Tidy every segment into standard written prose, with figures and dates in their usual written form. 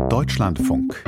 Deutschlandfunk.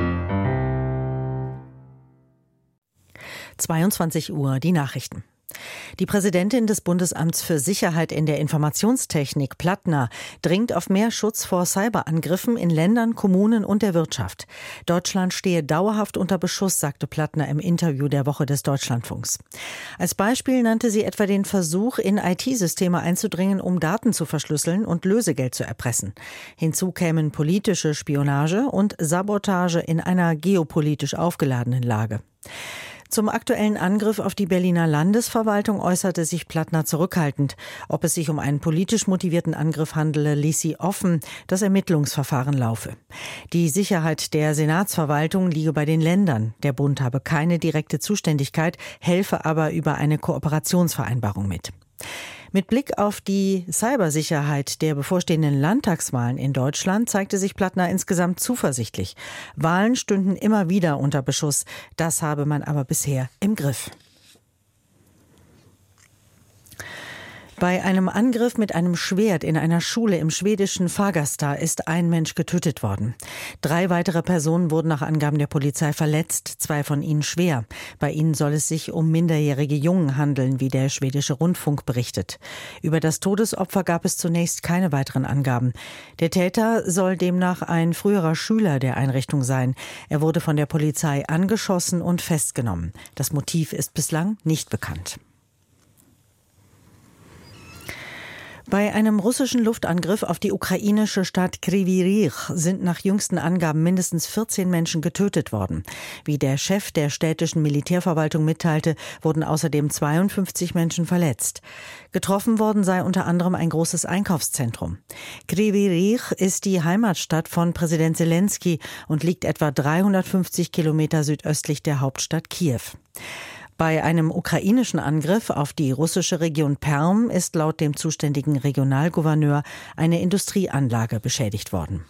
22 Uhr, die Nachrichten. Die Präsidentin des Bundesamts für Sicherheit in der Informationstechnik, Plattner, dringt auf mehr Schutz vor Cyberangriffen in Ländern, Kommunen und der Wirtschaft. Deutschland stehe dauerhaft unter Beschuss, sagte Plattner im Interview der Woche des Deutschlandfunks. Als Beispiel nannte sie etwa den Versuch, in IT-Systeme einzudringen, um Daten zu verschlüsseln und Lösegeld zu erpressen. Hinzu kämen politische Spionage und Sabotage in einer geopolitisch aufgeladenen Lage. Zum aktuellen Angriff auf die Berliner Landesverwaltung äußerte sich Plattner zurückhaltend. Ob es sich um einen politisch motivierten Angriff handele, ließ sie offen. Das Ermittlungsverfahren laufe. Die Sicherheit der Senatsverwaltung liege bei den Ländern. Der Bund habe keine direkte Zuständigkeit, helfe aber über eine Kooperationsvereinbarung mit. Mit Blick auf die Cybersicherheit der bevorstehenden Landtagswahlen in Deutschland zeigte sich Plattner insgesamt zuversichtlich. Wahlen stünden immer wieder unter Beschuss. Das habe man aber bisher im Griff. Bei einem Angriff mit einem Schwert in einer Schule im schwedischen Fagersta ist ein Mensch getötet worden. 3 weitere Personen wurden nach Angaben der Polizei verletzt, 2 von ihnen schwer. Bei ihnen soll es sich um minderjährige Jungen handeln, wie der schwedische Rundfunk berichtet. Über das Todesopfer gab es zunächst keine weiteren Angaben. Der Täter soll demnach ein früherer Schüler der Einrichtung sein. Er wurde von der Polizei angeschossen und festgenommen. Das Motiv ist bislang nicht bekannt. Bei einem russischen Luftangriff auf die ukrainische Stadt Kryvyi Rih sind nach jüngsten Angaben mindestens 14 Menschen getötet worden. Wie der Chef der städtischen Militärverwaltung mitteilte, wurden außerdem 52 Menschen verletzt. Getroffen worden sei unter anderem ein großes Einkaufszentrum. Kryvyi Rih ist die Heimatstadt von Präsident Selenskyj und liegt etwa 350 Kilometer südöstlich der Hauptstadt Kiew. Bei einem ukrainischen Angriff auf die russische Region Perm ist laut dem zuständigen Regionalgouverneur eine Industrieanlage beschädigt worden.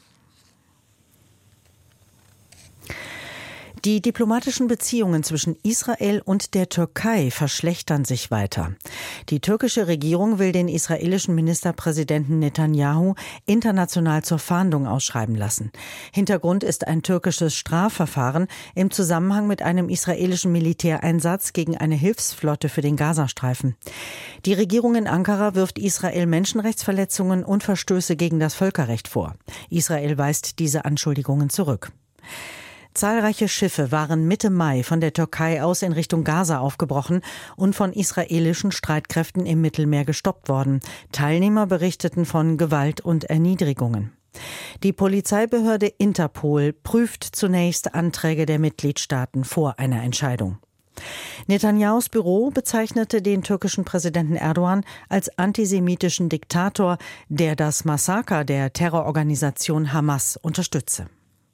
Die diplomatischen Beziehungen zwischen Israel und der Türkei verschlechtern sich weiter. Die türkische Regierung will den israelischen Ministerpräsidenten Netanyahu international zur Fahndung ausschreiben lassen. Hintergrund ist ein türkisches Strafverfahren im Zusammenhang mit einem israelischen Militäreinsatz gegen eine Hilfsflotte für den Gazastreifen. Die Regierung in Ankara wirft Israel Menschenrechtsverletzungen und Verstöße gegen das Völkerrecht vor. Israel weist diese Anschuldigungen zurück. Zahlreiche Schiffe waren Mitte Mai von der Türkei aus in Richtung Gaza aufgebrochen und von israelischen Streitkräften im Mittelmeer gestoppt worden. Teilnehmer berichteten von Gewalt und Erniedrigungen. Die Polizeibehörde Interpol prüft zunächst Anträge der Mitgliedstaaten vor einer Entscheidung. Netanyahus Büro bezeichnete den türkischen Präsidenten Erdogan als antisemitischen Diktator, der das Massaker der Terrororganisation Hamas unterstütze.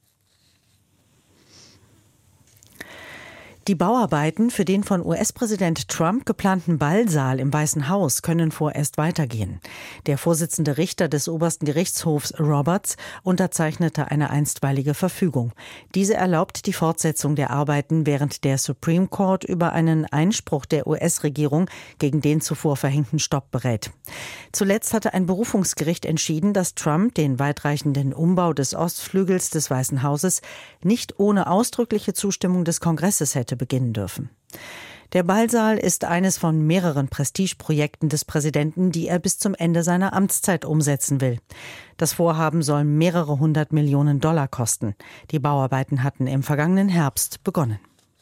Die Bauarbeiten für den von US-Präsident Trump geplanten Ballsaal im Weißen Haus können vorerst weitergehen. Der Vorsitzende Richter des obersten Gerichtshofs Roberts unterzeichnete eine einstweilige Verfügung. Diese erlaubt die Fortsetzung der Arbeiten, während der Supreme Court über einen Einspruch der US-Regierung gegen den zuvor verhängten Stopp berät. Zuletzt hatte ein Berufungsgericht entschieden, dass Trump den weitreichenden Umbau des Ostflügels des Weißen Hauses nicht ohne ausdrückliche Zustimmung des Kongresses hätte beginnen dürfen. Der Ballsaal ist eines von mehreren Prestigeprojekten des Präsidenten, die er bis zum Ende seiner Amtszeit umsetzen will. Das Vorhaben soll mehrere 100 Millionen Dollar kosten. Die Bauarbeiten hatten im vergangenen Herbst begonnen.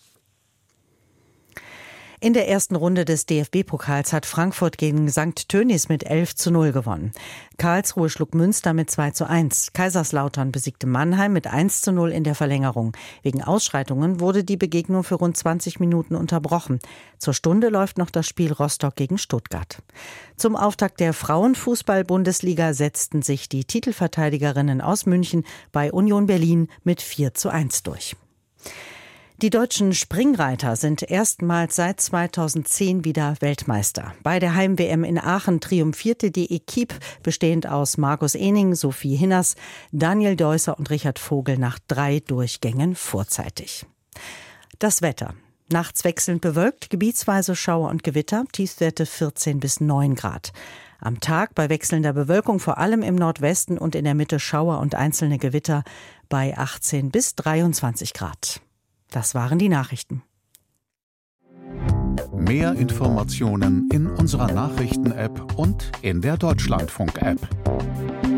In der ersten Runde des DFB-Pokals hat Frankfurt gegen St. Tönnies mit 11:0 gewonnen. Karlsruhe schlug Münster mit 2:1. Kaiserslautern besiegte Mannheim mit 1:0 in der Verlängerung. Wegen Ausschreitungen wurde die Begegnung für rund 20 Minuten unterbrochen. Zur Stunde läuft noch das Spiel Rostock gegen Stuttgart. Zum Auftakt der Frauenfußball-Bundesliga setzten sich die Titelverteidigerinnen aus München bei Union Berlin mit 4:1 durch. Die deutschen Springreiter sind erstmals seit 2010 wieder Weltmeister. Bei der Heim-WM in Aachen triumphierte die Equipe, bestehend aus Markus Ehning, Sophie Hinners, Daniel Deusser und Richard Vogel nach 3 Durchgängen vorzeitig. Das Wetter. Nachts wechselnd bewölkt, gebietsweise Schauer und Gewitter, Tiefstwerte 14 bis 9 Grad. Am Tag bei wechselnder Bewölkung vor allem im Nordwesten und in der Mitte Schauer und einzelne Gewitter bei 18 bis 23 Grad. Das waren die Nachrichten. Mehr Informationen in unserer Nachrichten-App und in der Deutschlandfunk-App.